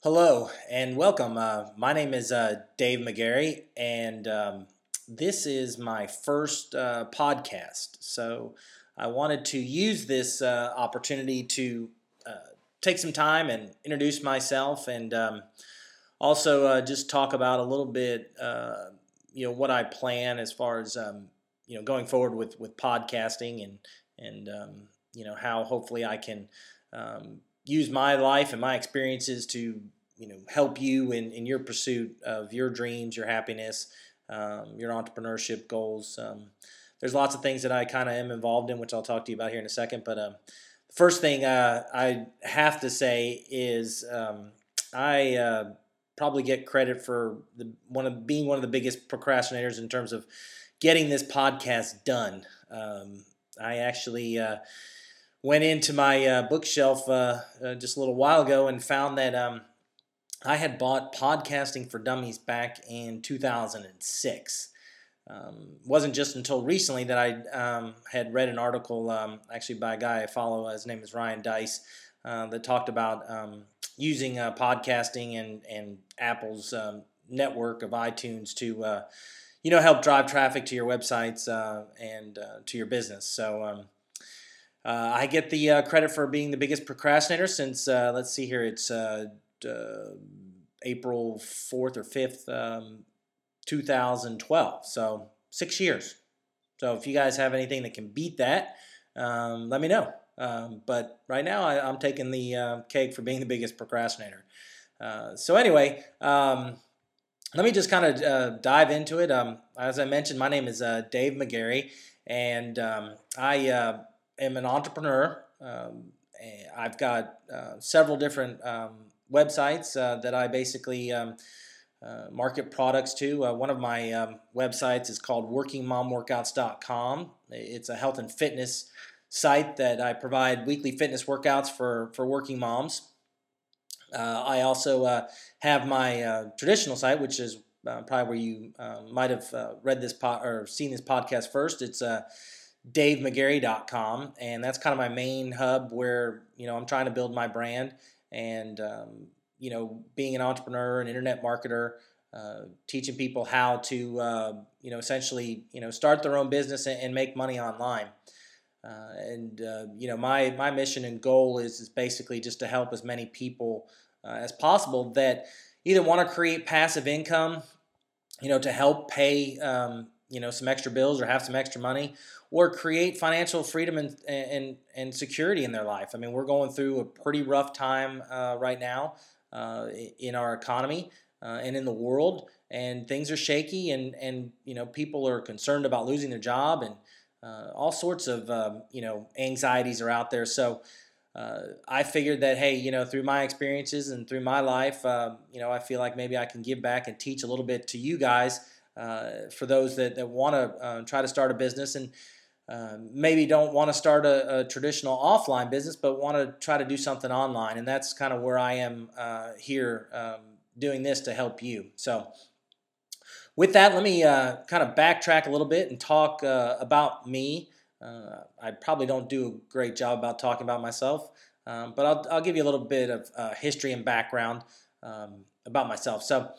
Hello and welcome. My name is Dave McGarry, and this is my first podcast. So I wanted to use this opportunity to uh, take some time and introduce myself, and also just talk about a little bit, what I plan as far as going forward with podcasting and how hopefully I can use my life and my experiences to help you in your pursuit of your dreams, your happiness, your entrepreneurship goals. There's lots of things that I kind of am involved in, which I'll talk to you about here in a second. But the first thing I have to say is I probably get credit for being one of the biggest procrastinators in terms of getting this podcast done. I actually went into my bookshelf just a little while ago and found that I had bought Podcasting for Dummies back in 2006. Wasn't just until recently that I had read an article, actually by a guy I follow. His name is Ryan Deiss, that talked about using podcasting and Apple's network of iTunes to help drive traffic to your websites and to your business. So I get the credit for being the biggest procrastinator since, let's see here, it's April 4th or 5th, 2012. So 6 years. So if you guys have anything that can beat that, let me know. But right now I'm taking the cake for being the biggest procrastinator. So anyway, let me just kind of dive into it. As I mentioned, my name is Dave McGarry, and I am an entrepreneur. I've got several different websites that I basically market products to. One of my websites is called workingmomworkouts.com. It's a health and fitness site that I provide weekly fitness workouts for working moms. I also have my traditional site, which is probably where you might have read this or seen this podcast first. It's DaveMcGarry.com, and that's kind of my main hub where I'm trying to build my brand and being an entrepreneur, an internet marketer, teaching people how to essentially start their own business and make money online. My mission and goal is basically just to help as many people as possible that either want to create passive income, to help pay some extra bills or have some extra money, or create financial freedom and security in their life. I mean, we're going through a pretty rough time right now in our economy and in the world, and things are shaky, and people are concerned about losing their job, and all sorts of anxieties are out there. So I figured that, hey, through my experiences and through my life, I feel like maybe I can give back and teach a little bit to you guys for those that want to try to start a business and maybe don't want to start a traditional offline business, but want to try to do something online. And that's kind of where I am here doing this to help you. So with that, let me kind of backtrack a little bit and talk about me. I probably don't do a great job about talking about myself, but I'll give you a little bit of history and background about myself. So,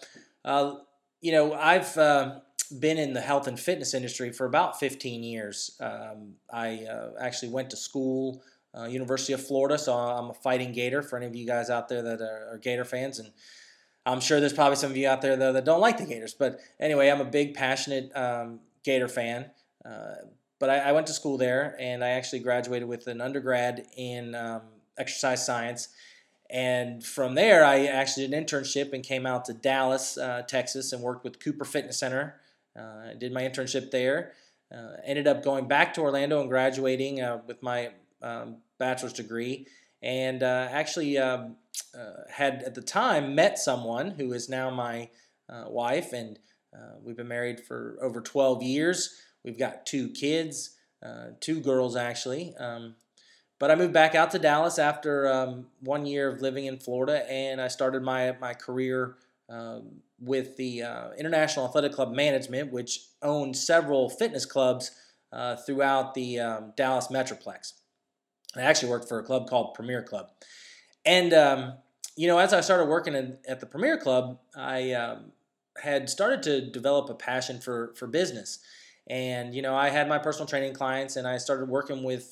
I've been in the health and fitness industry for about 15 years. I actually went to school, University of Florida, so I'm a fighting Gator for any of you guys out there that are Gator fans, and I'm sure there's probably some of you out there that don't like the Gators. But anyway, I'm a big, passionate Gator fan. But I went to school there, and I actually graduated with an undergrad in exercise science. And from there, I actually did an internship and came out to Dallas, Texas, and worked with Cooper Fitness Center. I did my internship there. Ended up going back to Orlando and graduating with my bachelor's degree. And actually had at the time met someone who is now my wife, and we've been married for over 12 years. We've got 2 kids, 2 girls actually. But I moved back out to Dallas after 1 year of living in Florida, and I started my career with the International Athletic Club Management, which owns several fitness clubs throughout the Dallas Metroplex. I actually worked for a club called Premier Club. And, as I started working at the Premier Club, I had started to develop a passion for business. And, I had my personal training clients, and I started working with,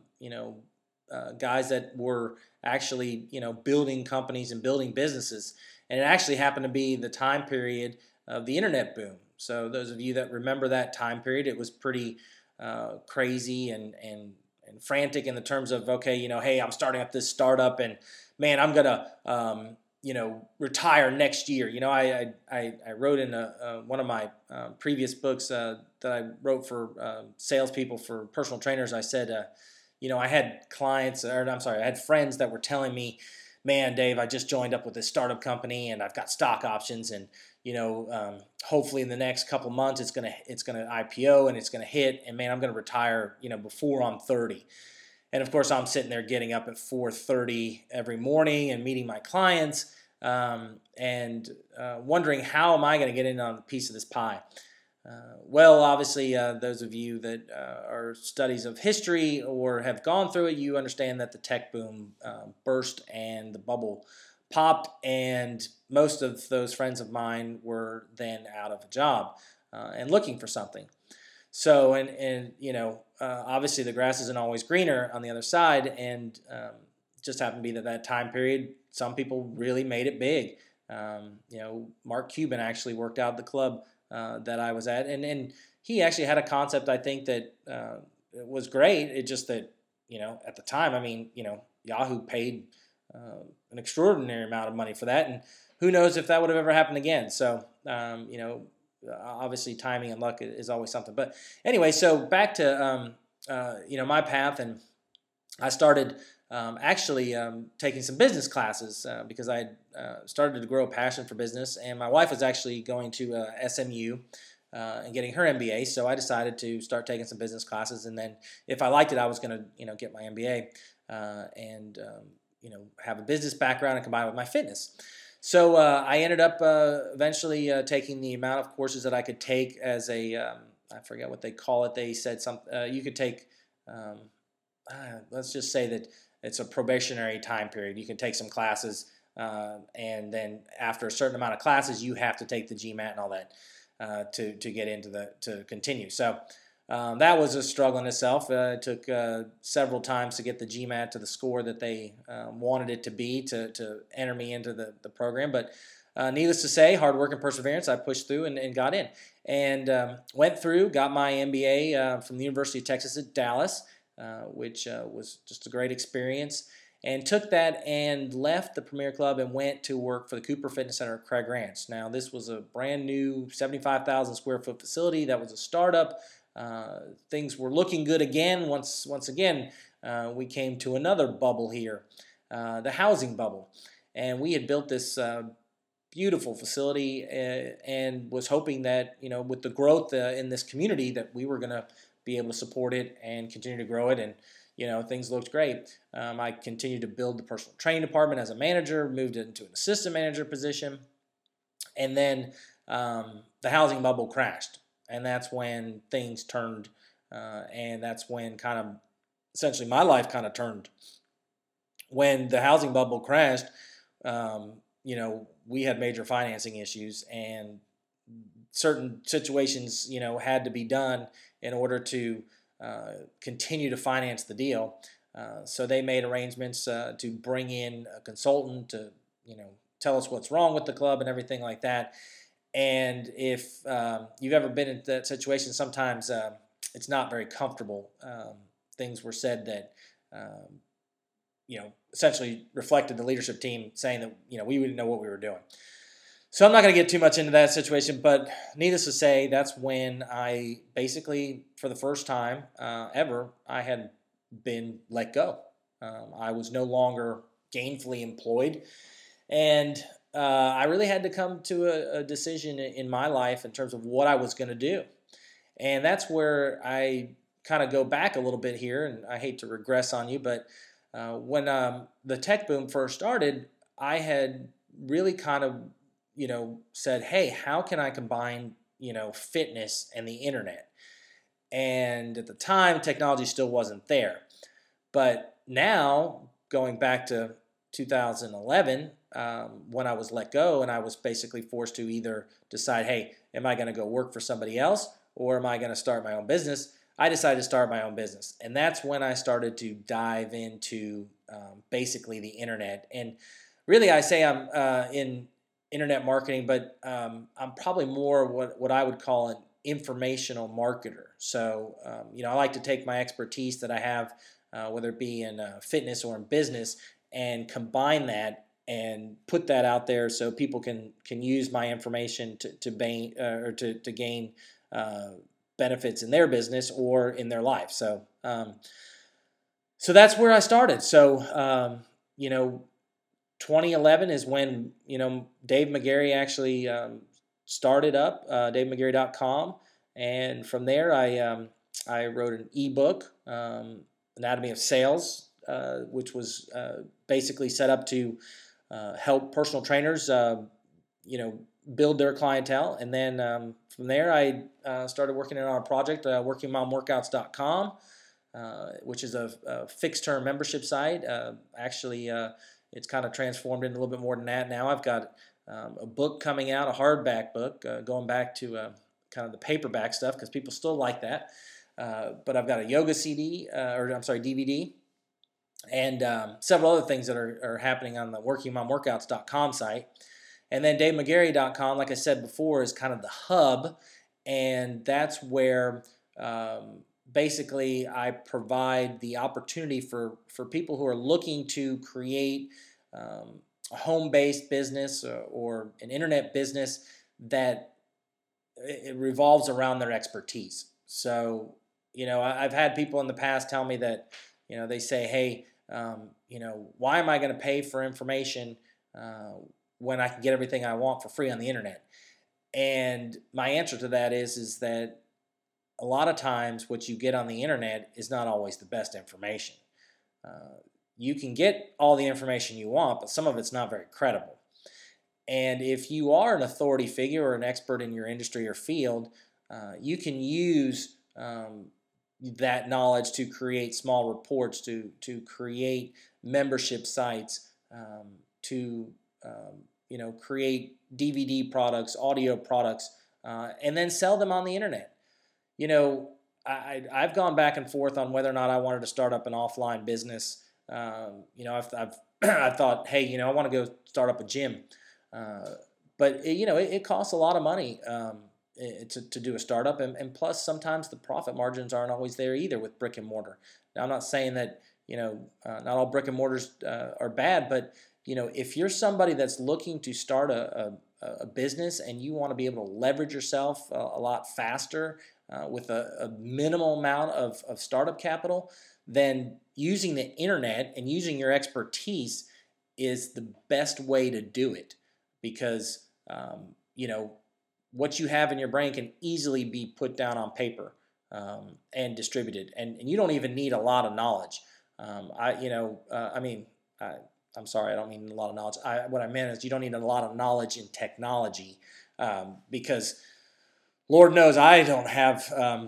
guys that were actually, building companies and building businesses. And it actually happened to be the time period of the internet boom. So those of you that remember that time period, it was pretty crazy and frantic in the terms of, okay, hey, I'm starting up this startup, and man, I'm gonna retire next year. I wrote in one of my previous books that I wrote for salespeople, for personal trainers. I said, I had I had friends that were telling me, man, Dave, I just joined up with this startup company, and I've got stock options, and hopefully in the next couple months it's gonna IPO and it's gonna hit, and man, I'm gonna retire, before I'm 30. And of course, I'm sitting there getting up at 4:30 every morning and meeting my clients, and wondering, how am I going to get in on a piece of this pie? Well, obviously, those of you that are studies of history or have gone through it, you understand that the tech boom burst and the bubble popped, and most of those friends of mine were then out of a job and looking for something. So, obviously the grass isn't always greener on the other side, and it just happened to be that time period, some people really made it big. Mark Cuban actually worked out the club that I was at, and he actually had a concept, I think, that was great. It just that, at the time, Yahoo paid an extraordinary amount of money for that, and who knows if that would have ever happened again. So, obviously timing and luck is always something. But anyway, so back to my path, and I started taking some business classes because I had started to grow a passion for business, and my wife was actually going to SMU and getting her MBA. So I decided to start taking some business classes, and then if I liked it, I was going to get my MBA and have a business background and combine it with my fitness. So I ended up eventually taking the amount of courses that I could take as a, I forget what they call it. They said you could take, let's just say that it's a probationary time period. You can take some classes, and then after a certain amount of classes, you have to take the GMAT and all that to get into to continue. So that was a struggle in itself. It took several times to get the GMAT to the score that they wanted it to be to enter me into the program. But needless to say, hard work and perseverance, I pushed through and got in. And went through, got my MBA from the University of Texas at Dallas, which was just a great experience. And took that and left the Premier Club and went to work for the Cooper Fitness Center at Craig Ranch. Now, this was a brand new 75,000 square foot facility that was a startup. Things were looking good again. Once again, we came to another bubble here, the housing bubble. And we had built this beautiful facility and was hoping that, with the growth in this community, that we were going to be able to support it and continue to grow it. And, things looked great. I continued to build the personal training department as a manager, moved into an assistant manager position. And then the housing bubble crashed. And that's when things turned, and that's when kind of essentially my life kind of turned. When the housing bubble crashed, we had major financing issues, and certain situations, had to be done in order to continue to finance the deal. So they made arrangements to bring in a consultant to, tell us what's wrong with the club and everything like that. And if you've ever been in that situation, sometimes it's not very comfortable. Things were said that, essentially reflected the leadership team saying that, we didn't know what we were doing. So I'm not going to get too much into that situation, but needless to say, that's when I basically, for the first time ever, I had been let go. I was no longer gainfully employed, and I really had to come to a decision in my life in terms of what I was going to do. And that's where I kind of go back a little bit here, and I hate to regress on you, but when the tech boom first started, I had really kind of, said, hey, how can I combine, fitness and the internet? And at the time, technology still wasn't there. But now, going back to 2011, when I was let go and I was basically forced to either decide, hey, am I going to go work for somebody else or am I going to start my own business? I decided to start my own business. And that's when I started to dive into basically the internet. And really, I say I'm in internet marketing, but I'm probably more what I would call an informational marketer. So, I like to take my expertise that I have, whether it be in fitness or in business, and combine that and put that out there so people can use my information to gain benefits in their business or in their life. So that's where I started. So 2011 is when Dave McGarry actually started up DaveMcGarry.com, and from there I wrote an ebook, Anatomy of Sales, which was basically set up to help personal trainers, build their clientele. And then from there, I started working on a project, WorkingMomWorkouts.com, which is a fixed-term membership site. It's kind of transformed into a little bit more than that. Now I've got a book coming out, a hardback book, going back to kind of the paperback stuff because people still like that. But I've got a yoga DVD, and several other things that are happening on the WorkingMomWorkouts.com site. And then DaveMcGarry.com, like I said before, is kind of the hub, and that's where basically I provide the opportunity for people who are looking to create a home-based business or an internet business that it revolves around their expertise. So, I've had people in the past tell me that, they say, hey, why am I going to pay for information when I can get everything I want for free on the internet? And my answer to that is that a lot of times what you get on the internet is not always the best information. You can get all the information you want, but some of it's not very credible. And if you are an authority figure or an expert in your industry or field, you can use that knowledge to create small reports, to create membership sites, to create DVD products, audio products, and then sell them on the internet. I've gone back and forth on whether or not I wanted to start up an offline business. I thought, hey, I want to go start up a gym, but it costs a lot of money to do a startup, and plus sometimes the profit margins aren't always there either with brick and mortar. Now I'm not saying that not all brick and mortars are bad, but if you're somebody that's looking to start a business and you want to be able to leverage yourself a lot faster with a minimal amount of startup capital, then using the internet and using your expertise is the best way to do it, because what you have in your brain can easily be put down on paper and distributed, and you don't even need a lot of knowledge. I'm sorry, I don't mean a lot of knowledge. What I meant is you don't need a lot of knowledge in technology, because Lord knows I don't have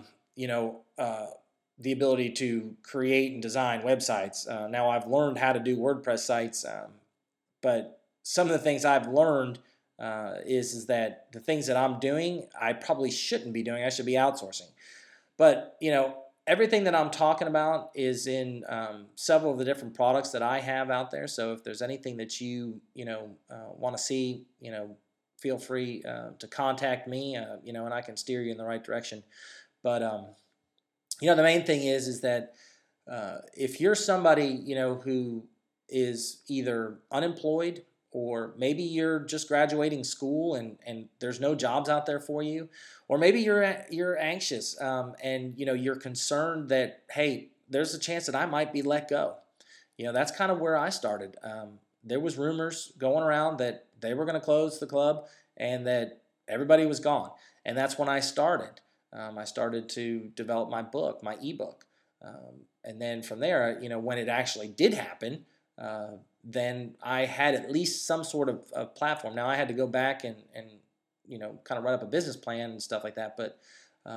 the ability to create and design websites. Now I've learned how to do WordPress sites, but some of the things I've learned is that the things that I'm doing, I probably shouldn't be doing. I should be outsourcing. But everything that I'm talking about is in several of the different products that I have out there. So if there's anything that you want to see, feel free to contact me, and I can steer you in the right direction. But the main thing is that if you're somebody who is either unemployed, or maybe you're just graduating school and there's no jobs out there for you, or maybe you're anxious and you're concerned that, hey, there's a chance that I might be let go. That's kind of where I started. There was rumors going around that they were going to close the club and that everybody was gone. And that's when I started. I started to develop my book, my ebook. And then from there, when it actually did happen, then I had at least some sort of platform. Now I had to go back and kind of write up a business plan and stuff like that. But,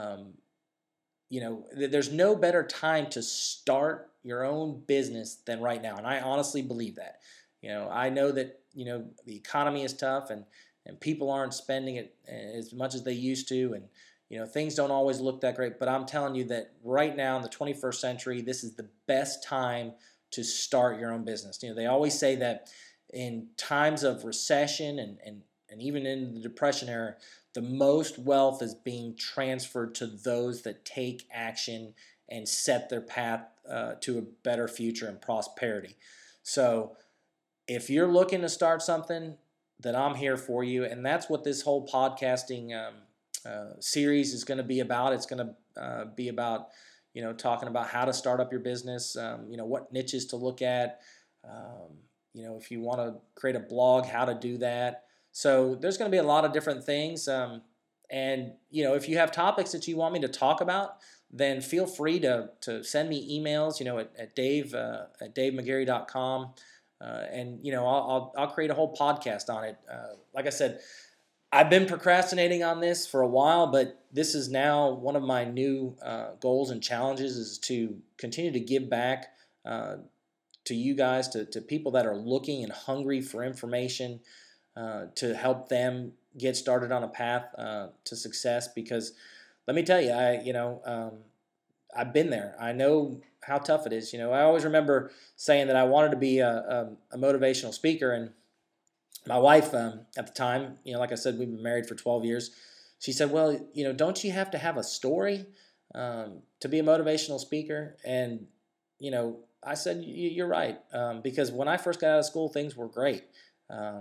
there's no better time to start your own business than right now. And I honestly believe that. I know that the economy is tough, and people aren't spending it as much as they used to, and things don't always look that great. But I'm telling you that right now in the 21st century, this is the best time to start your own business. They always say that in times of recession and even in the Depression era, the most wealth is being transferred to those that take action and set their path to a better future and prosperity. So if you're looking to start something, then I'm here for you. And that's what this whole podcasting series is going to be about. It's going to be about, talking about how to start up your business, what niches to look at, if you want to create a blog, how to do that. So there's going to be a lot of different things. And if you have topics that you want me to talk about, then feel free to send me emails, at Dave at DaveMcGarry.com. And I'll create a whole podcast on it. Like I said, I've been procrastinating on this for a while, but this is now one of my new goals and challenges, is to continue to give back to you guys, to people that are looking and hungry for information, to help them get started on a path to success. Because let me tell you, I've been there. I know how tough it is. I always remember saying that I wanted to be a motivational speaker, and my wife at the time, like I said, we've been married for 12 years. She said, well, don't you have to have a story to be a motivational speaker? And, I said, you're right. Because when I first got out of school, things were great. I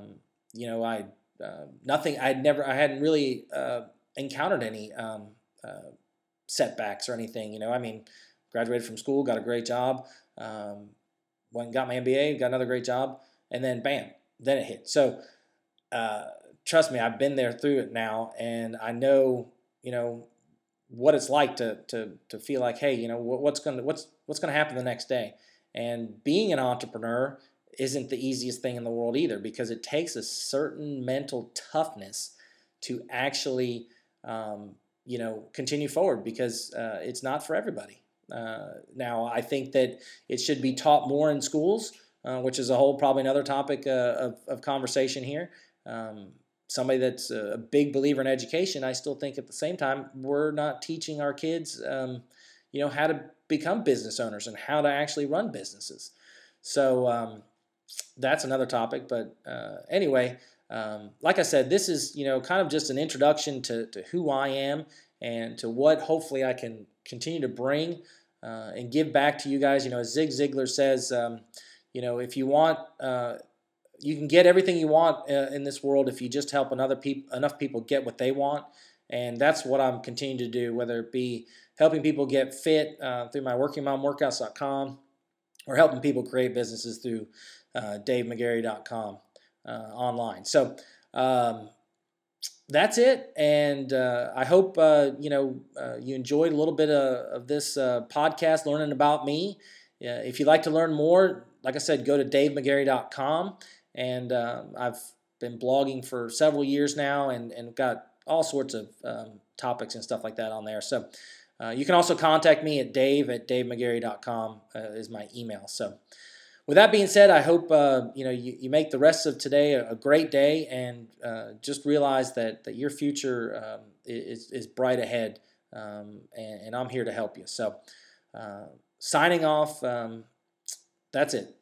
hadn't really encountered any setbacks or anything. Graduated from school, got a great job, went and got my MBA, got another great job, and then bam, then it hit. So trust me, I've been there through it now, and I know, what it's like to feel like, hey, what's gonna happen the next day. And being an entrepreneur isn't the easiest thing in the world either, because it takes a certain mental toughness to actually continue forward, because it's not for everybody. Now, I think that it should be taught more in schools, which is probably another topic of conversation here. Somebody that's a big believer in education, I still think at the same time, we're not teaching our kids, how to become business owners and how to actually run businesses. So that's another topic. But anyway, like I said, this is, kind of just an introduction to who I am and to what hopefully I can continue to bring and give back to you guys. As Zig Ziglar says, if you want, you can get everything you want in this world if you just help enough people get what they want. And that's what I'm continuing to do, whether it be helping people get fit through my WorkingMomWorkouts.com or helping people create businesses through DaveMcGarry.com online. So that's it, and I hope you enjoyed a little bit of this podcast, learning about me. If you'd like to learn more, like I said, go to DaveMcGarry.com, and I've been blogging for several years now, and got all sorts of topics and stuff like that on there. So you can also contact me at Dave@DaveMcGarry.com is my email. So with that being said, I hope you make the rest of today a great day, and just realize that your future is bright ahead, and I'm here to help you. So signing off, that's it.